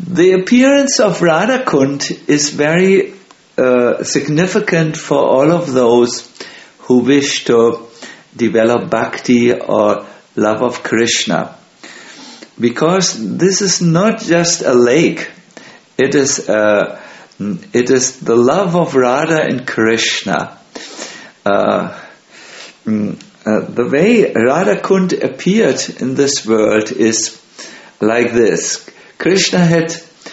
The appearance of Radhakund is very significant for all of those who wish to develop bhakti or love of Krishna, because this is not just a lake. It is the love of Radha and Krishna. The way Radhakund appeared in this world is like this. Krishna had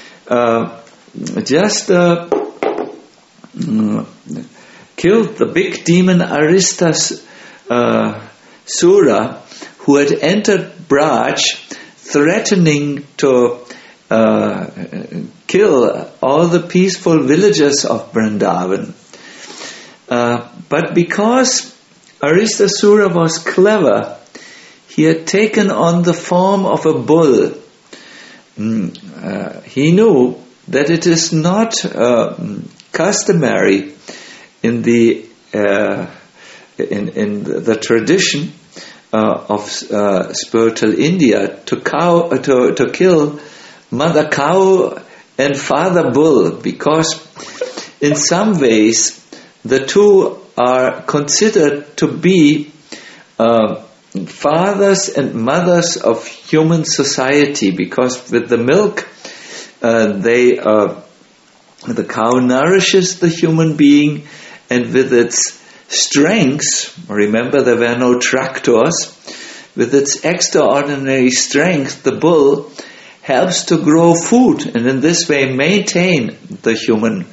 just killed the big demon Aristasura, who had entered Braj, threatening to kill all the peaceful villagers of Vrindavan. But because Aristasura was clever, he had taken on the form of a bull. He knew that it is not customary in the tradition of spiritual India to kill mother cow and father bull, because in some ways the two are considered to be fathers and mothers of human society, because with the milk the cow nourishes the human being, and with its strength, remember there were no tractors, with its extraordinary strength the bull helps to grow food and in this way maintain the human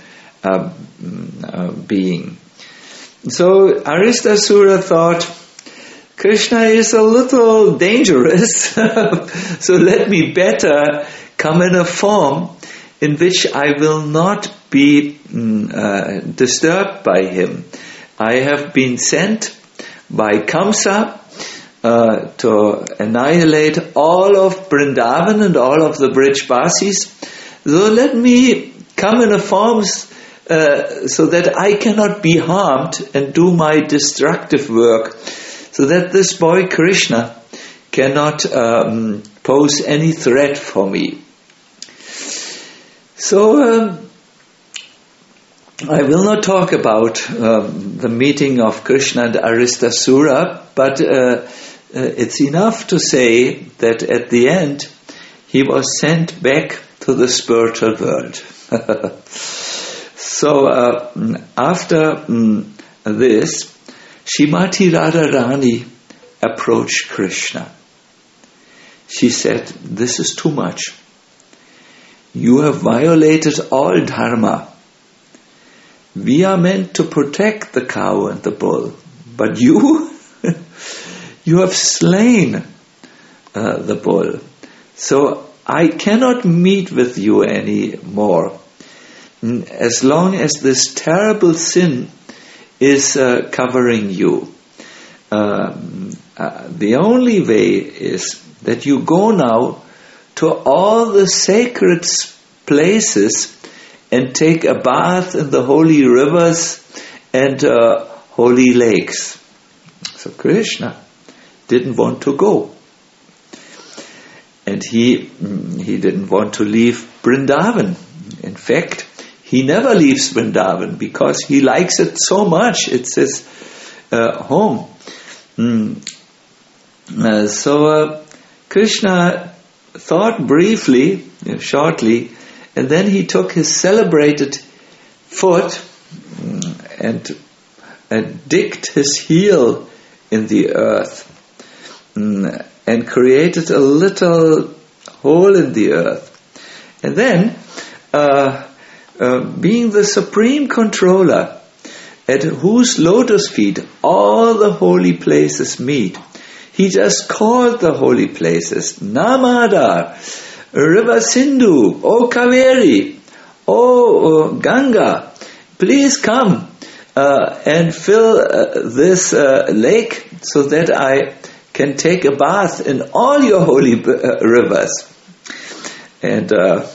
being. So Aristasura thought, Krishna is a little dangerous, so let me better come in a form in which I will not be disturbed by him. I have been sent by Kamsa to annihilate all of Vrindavan and all of the Brijbasis. So let me come in a form so that I cannot be harmed and do my destructive work, so that this boy Krishna cannot pose any threat for me. So I will not talk about the meeting of Krishna and Aristasura, but it's enough to say that at the end he was sent back to the spiritual world. So after this, Shrimati Radharani approached Krishna. She said, "This is too much. You have violated all dharma. We are meant to protect the cow and the bull, but you have slain the bull. So I cannot meet with you anymore. As long as this terrible sin is covering you. The only way is that you go now to all the sacred places and take a bath in the holy rivers and holy lakes." So Krishna didn't want to go. And he didn't want to leave Vrindavan. In fact, he never leaves Vrindavan because he likes it so much. It's his home. So Krishna thought briefly, shortly, and then he took his celebrated foot and digged his heel in the earth and created a little hole in the earth. And then, being the supreme controller, at whose lotus feet all the holy places meet, he just called the holy places, Namada, River Sindhu, O Kaveri, O Ganga, please come and fill this lake so that I can take a bath in all your holy rivers. And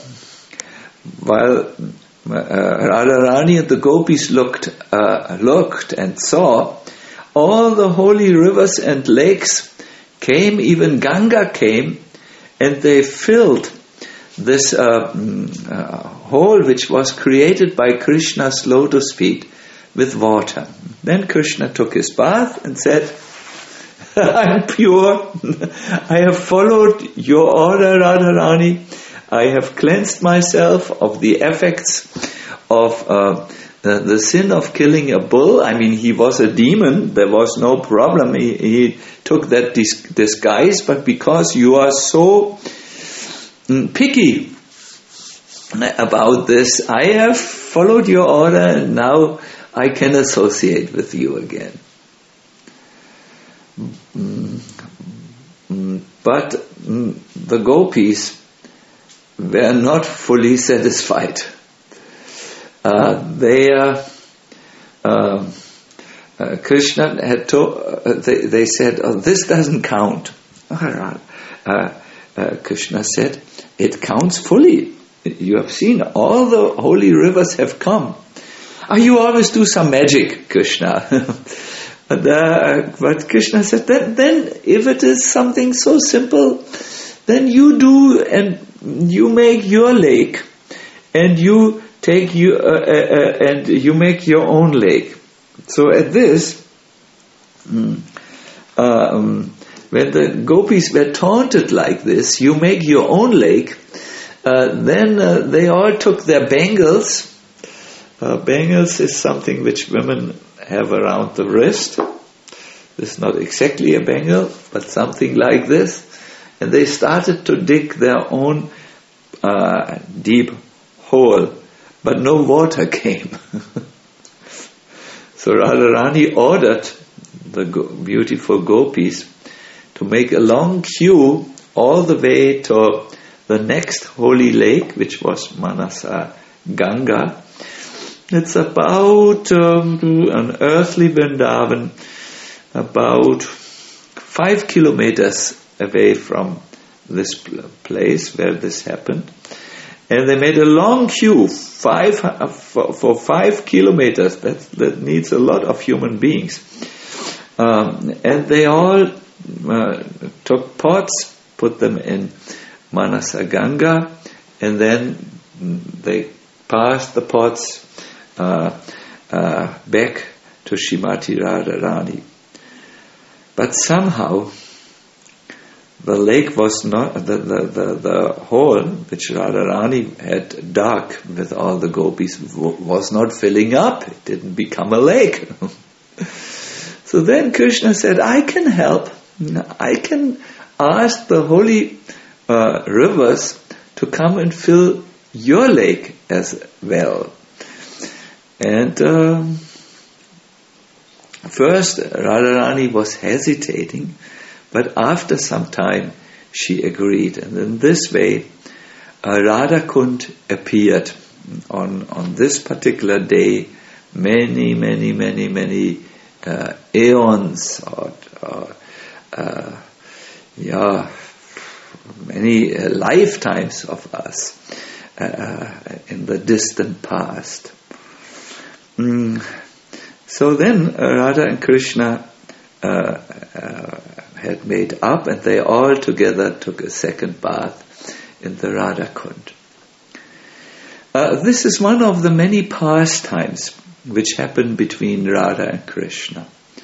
while Radharani and the gopis looked and saw, all the holy rivers and lakes came, even Ganga came, and they filled this hole which was created by Krishna's lotus feet with water. Then Krishna took his bath and said, I'm pure. I have followed your order, Radharani. I have cleansed myself of the effects of the sin of killing a bull. I mean, he was a demon. There was no problem. He took that disguise. But because you are so picky about this, I have followed your order, and now I can associate with you again. But the gopis were not fully satisfied. Krishna had told, they said, oh, this doesn't count. Krishna said, it counts fully. You have seen all the holy rivers have come. You always do some magic, Krishna. But Krishna said, then if it is something so simple, then you do, and you make your lake, and you take and you make your own lake. So at this, when the gopis were taunted like this, you make your own lake, then they all took their bangles. Bangles is something which women have around the wrist. This is not exactly a bangle, but something like this. And they started to dig their own deep hole, but no water came. So Radharani ordered the beautiful gopis to make a long queue all the way to the next holy lake, which was Manasa Ganga. It's about an earthly Vrindavan, about 5 kilometers away from this place where this happened. And they made a long queue, for 5 kilometers. That needs a lot of human beings. And they all took pots, put them in Manasa Ganga, and then they passed the pots back to Srimati Radharani. But somehow the lake was not, the hole which Radharani had dug with all the gopis was not filling up. It didn't become a lake. So then Krishna said, I can help. I can ask the holy rivers to come and fill your lake as well. And first Radharani was hesitating, but after some time she agreed. And in this way Radhakund appeared on this particular day many aeons many lifetimes of us in the distant past. So then Radha and Krishna had made up, and they all together took a second bath in the Radhakund. This is one of the many pastimes which happen between Radha and Krishna.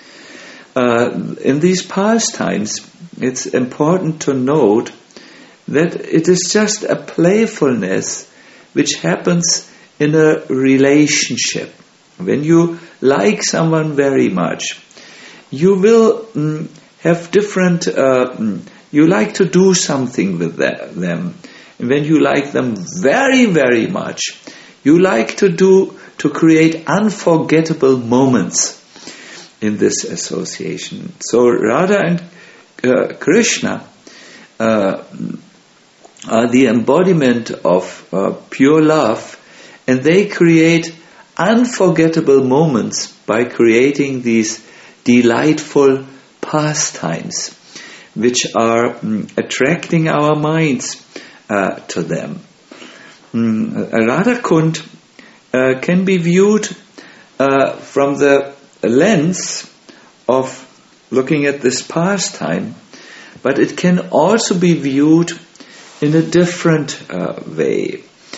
In these pastimes, it's important to note that it is just a playfulness which happens in a relationship. When you like someone very much, you will have different, you like to do something with them. And when you like them very, very much, you like to create unforgettable moments in this association. So Radha and Krishna are the embodiment of pure love, and they create unforgettable moments by creating these delightful pastimes which are attracting our minds to them. Radhakund can be viewed from the lens of looking at this pastime, but it can also be viewed in a different way.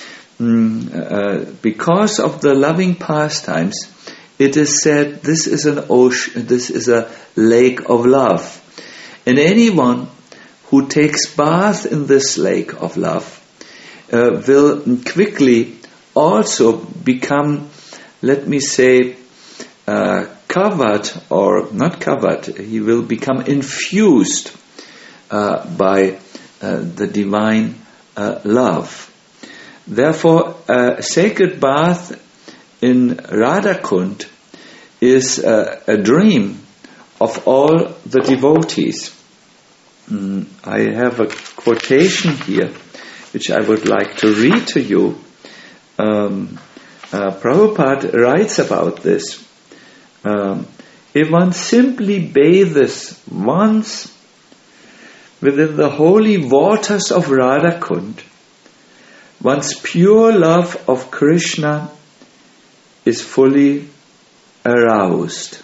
Because of the loving pastimes, it is said this is an ocean, this is a lake of love. And anyone who takes bath in this lake of love will quickly also become, let me say, covered, or not covered, he will become infused by the divine love. Therefore, a sacred bath in Radhakund is a dream of all the devotees. I have a quotation here which I would like to read to you. Prabhupada writes about this. If one simply bathes once within the holy waters of Radhakund, one's pure love of Krishna is fully aroused.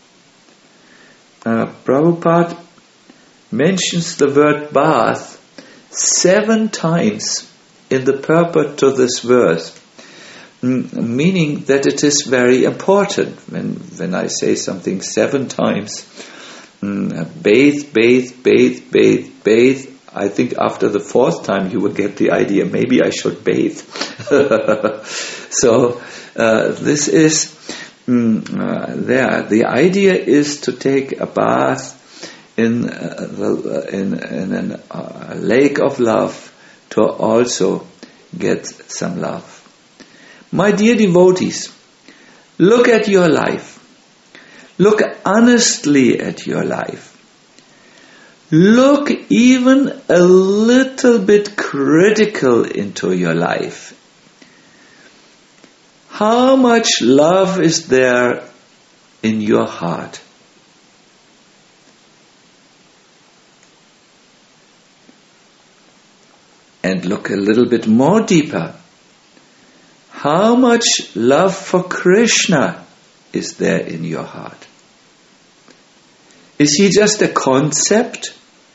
Prabhupada mentions the word bath 7 times in the purport to this verse, meaning that it is very important. When I say something 7 times, bathe, bathe, bathe, bathe, bathe, I think after the 4th time you will get the idea, maybe I should bathe. So this is there. The idea is to take a bath in a lake of love to also get some love. My dear devotees, look at your life. Look honestly at your life. Look even a little bit critical into your life. How much love is there in your heart? And look a little bit more deeper. How much love for Krishna is there in your heart? Is he just a concept?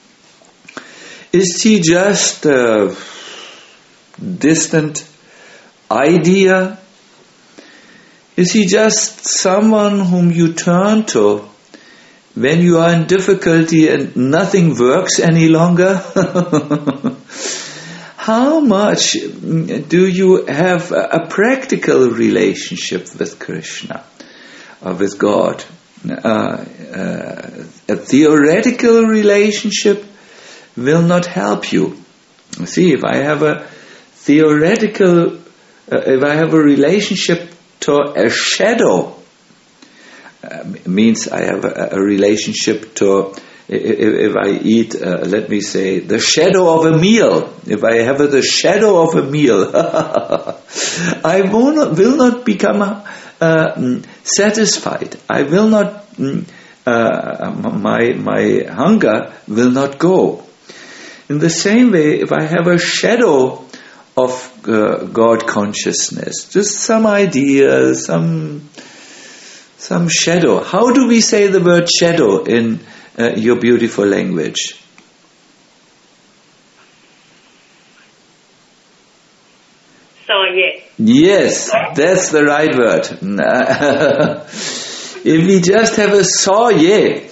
Is he just a distant idea? Is he just someone whom you turn to when you are in difficulty and nothing works any longer? How much do you have a practical relationship with Krishna or with God? A theoretical relationship will not help you. See, if I have a theoretical, if I have a relationship to a shadow, means I have a relationship to, if I eat, let me say, the shadow of a meal. If I have the shadow of a meal, I will not become satisfied. I will not, my hunger will not go. In the same way, if I have a shadow of God consciousness, just some idea, some shadow. How do we say the word shadow in your beautiful language? Soye. Yes, that's the right word. If we just have a soye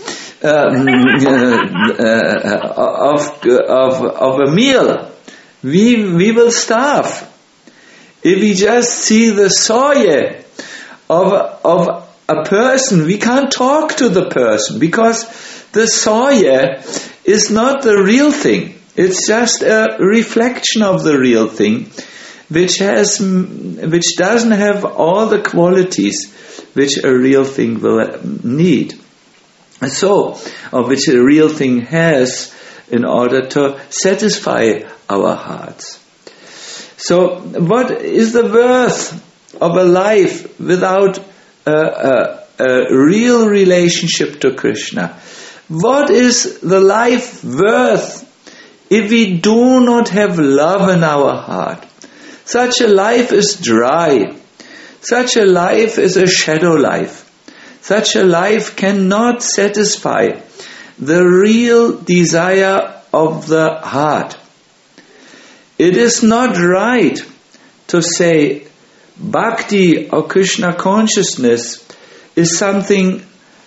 of a meal, we will starve. If we just see the soye of a person, we can't talk to the person, because the soye is not the real thing. It's just a reflection of the real thing, which doesn't have all the qualities which a real thing will need. So, or which a real thing has in order to satisfy our hearts. So, what is the worth of a life without a real relationship to Krishna? What is the life worth if we do not have love in our heart? Such a life is dry. Such a life is a shadow life. Such a life cannot satisfy the real desire of the heart. it is not right to say Bhakti or Krishna consciousness is something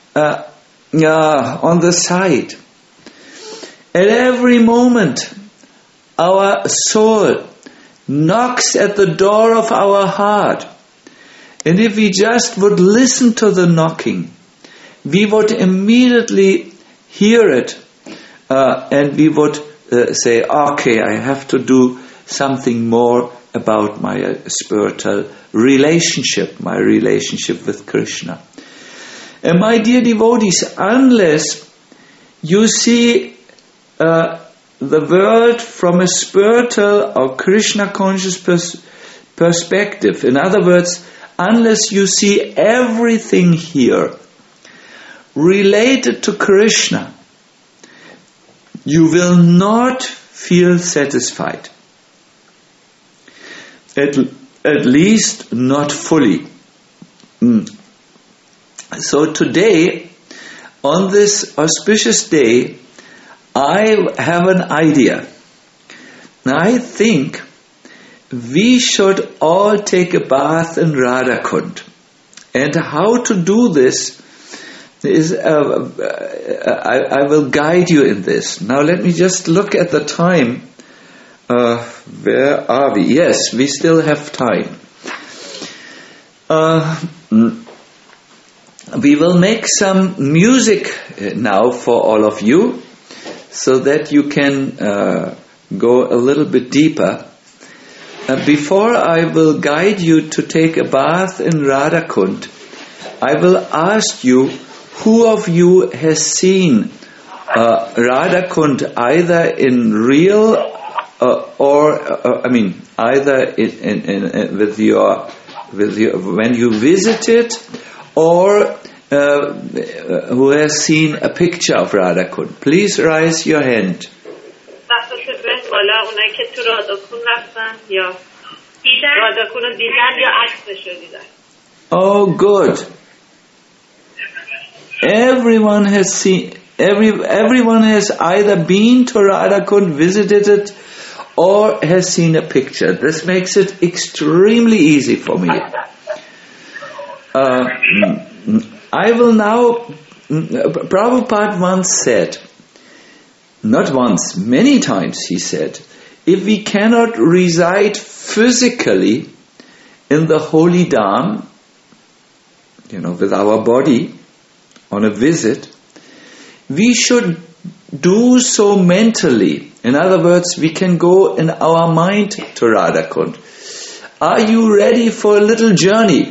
on the side. At every moment, our soul knocks at the door of our heart. And if we just would listen to the knocking, we would immediately hear it, and we would say, okay, I have to do something more about my spiritual relationship, my relationship with Krishna. And my dear devotees, unless you see the world from a spiritual or Krishna conscious perspective, in other words, unless you see everything here related to Krishna, you will not feel satisfied. At least not fully. So today, on this auspicious day, I have an idea. Now I think we should all take a bath in Radhakund. And how to do this is, I will guide you in this. Now let me just look at the time. Where are we? Yes, we still have time. We will make some music now for all of you, so that you can go a little bit deeper. Before I will guide you to take a bath in Radhakund, I will ask you, who of you has seen Radhakund either in real either in with your when you visited, or who has seen a picture of Radhakund? Please raise your hand. Oh, good. Everyone has seen. Everyone has either been to Radhakund, visited it, or has seen a picture. This makes it extremely easy for me. I will now. Prabhupada once said, not once, many times he said, if we cannot reside physically in the holy Dham, with our body on a visit, we should do so mentally. In other words, we can go in our mind to Radhakund. Are you ready for a little journey?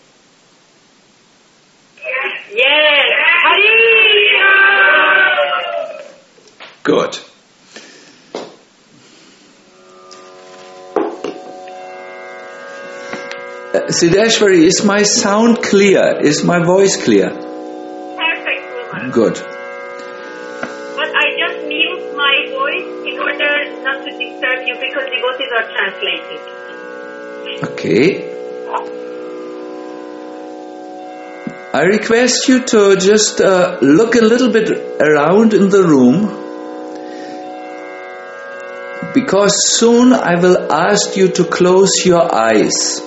Good. Siddheshwari, is my sound clear? Is my voice clear? Perfect, woman. Good. But I just mute my voice in order not to disturb you, because devotees are translating. Okay. I request you to just look a little bit around in the room, because soon I will ask you to close your eyes.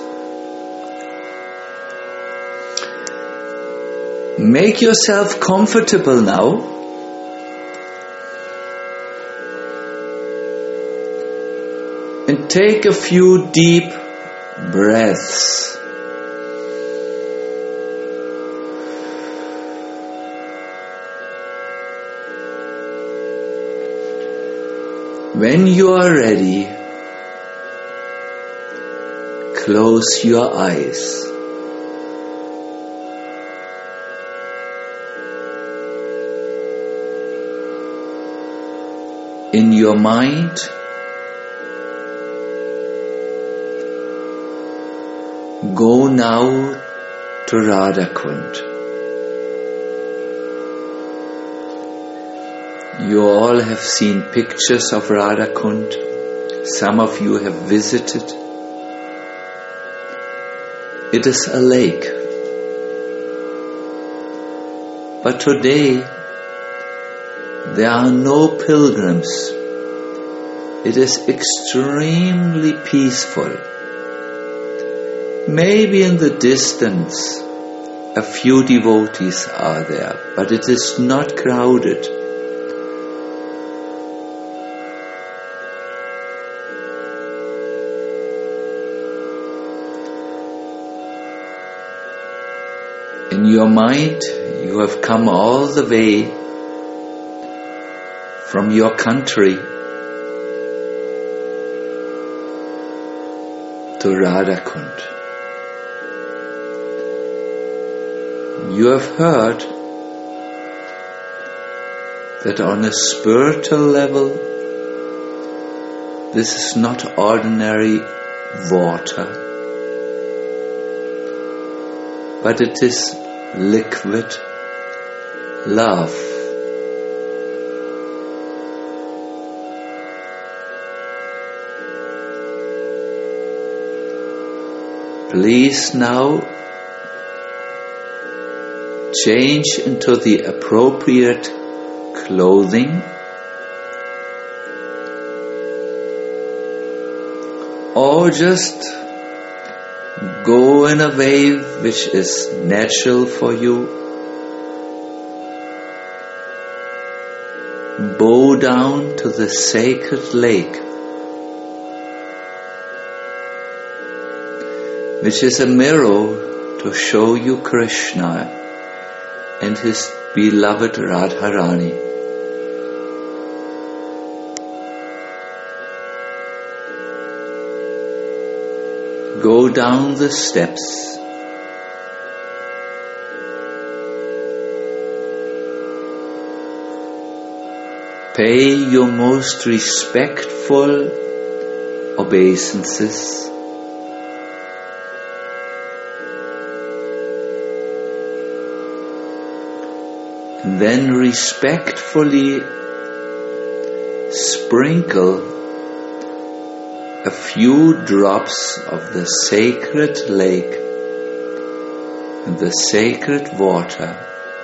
Make yourself comfortable now. And take a few deep breaths. When you are ready, close your eyes. In your mind, go now to Radhakund. You all have seen pictures of Radhakund. Some of you have visited. It is a lake. But today, there are no pilgrims It is extremely peaceful. Maybe in the distance a few devotees are there, but it is not crowded. In your mind, you have come all the way from your country to Radhakund. You have heard that on a spiritual level, this is not ordinary water, but it is liquid love. Please now change into the appropriate clothing, or just go in a way which is natural for you. Bow down to the sacred lake, which is a mirror to show you Krishna and his beloved Radharani. Go down the steps. Pay your most respectful obeisances. And then respectfully sprinkle a few drops of the sacred lake and the sacred water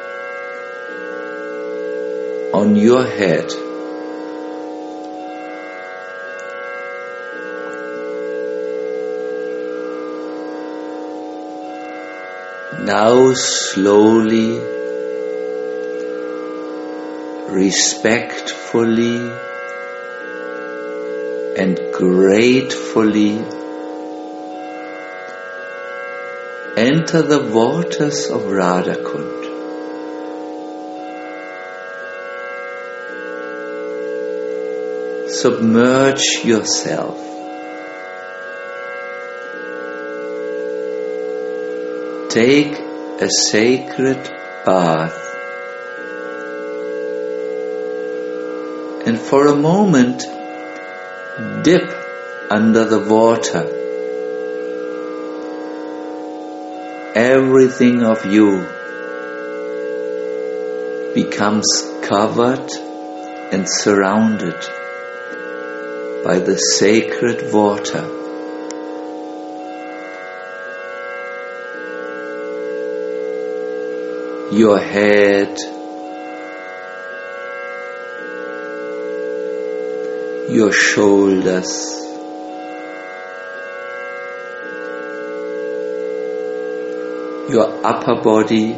on your head. Now slowly, respectfully and gratefully enter the waters of Radhakund. Submerge yourself. Take a sacred bath. And for a moment, dip under the water. Everything of you becomes covered and surrounded by the sacred water. Your head, your shoulders, your upper body,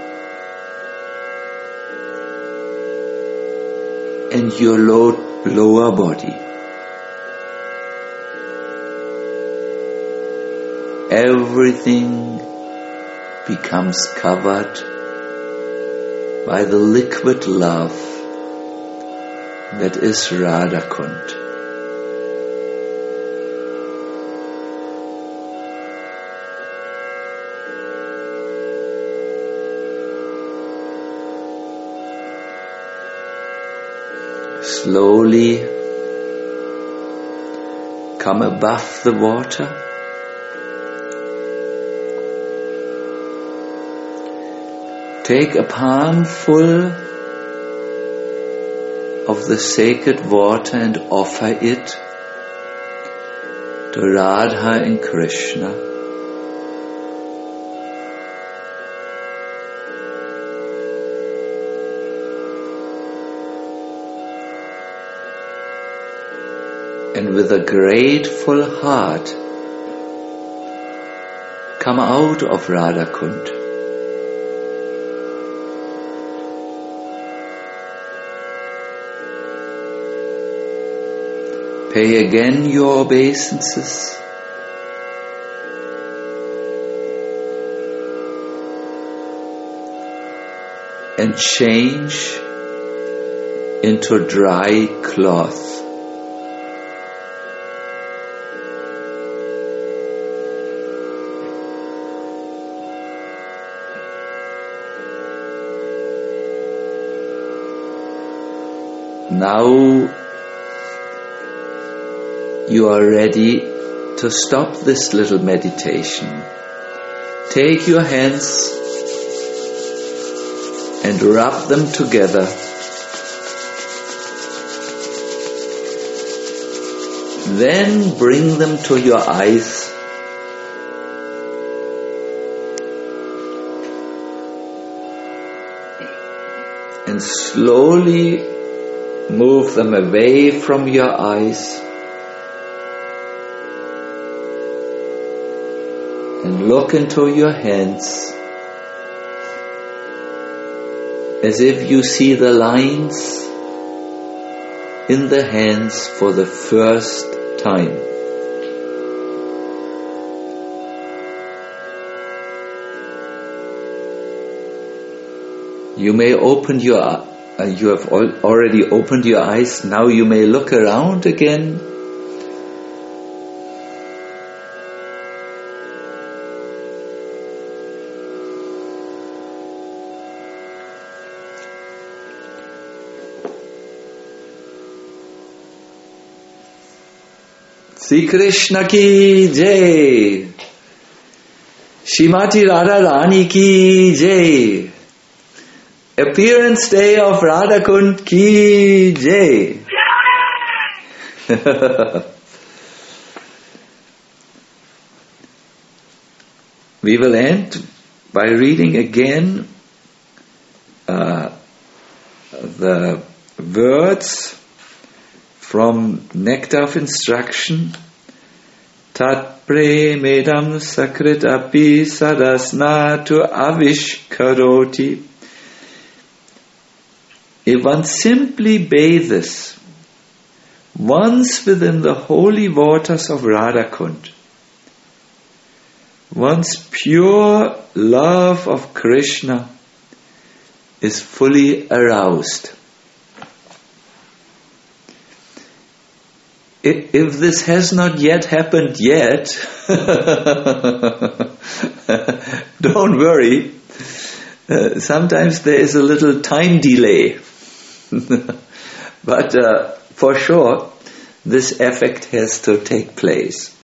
and your lower body. Everything becomes covered by the liquid love that is Radhakund. Slowly come above the water. Take a palmful of the sacred water and offer it to Radha and Krishna. and with a grateful heart come out of Radha Kund. Pay again your obeisances. And change into dry cloth. Now you are ready to stop this little meditation. Take your hands and rub them together. Then bring them to your eyes. And slowly move them away from your eyes. And look into your hands as if you see the lines in the hands for the first time. You may open you have already opened your eyes. Now you may look around again. Sri Krishna ki jai, Shrimati Radha Rani ki jai, Appearance Day of Radha Kund ki jai. We will end by reading again the words from Nectar of Instruction. Tat premedam sakrit api sadasnatu avishkaroti. If one simply bathes once within the holy waters of Radha Kund, one's pure love of Krishna is fully aroused. If this has not yet happened yet, don't worry. Sometimes there is a little time delay. But for sure, this effect has to take place.